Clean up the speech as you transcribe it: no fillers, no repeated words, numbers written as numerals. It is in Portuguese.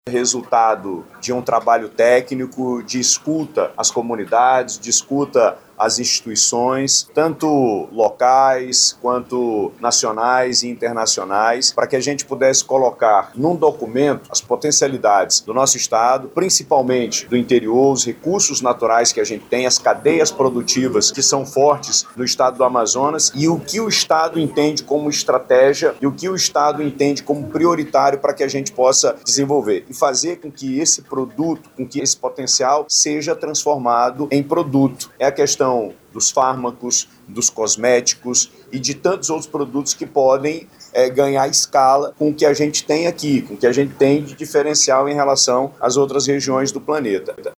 resultado de um trabalho técnico, de escuta às comunidades, de escuta às instituições, tanto locais quanto nacionais e internacionais, para que a gente pudesse colocar num documento as potencialidades do nosso estado, principalmente do interior, os recursos naturais que a gente tem, as cadeias produtivas que são fortes no estado do Amazonas e o que o estado entende como estratégia e o que o estado entende como prioritário para que a gente possa desenvolver e fazer com que esse produto, com que esse potencial seja transformado em produto. É a questão dos fármacos, dos cosméticos e de tantos outros produtos que podem ganhar escala com o que a gente tem aqui, com o que a gente tem de diferencial em relação às outras regiões do planeta.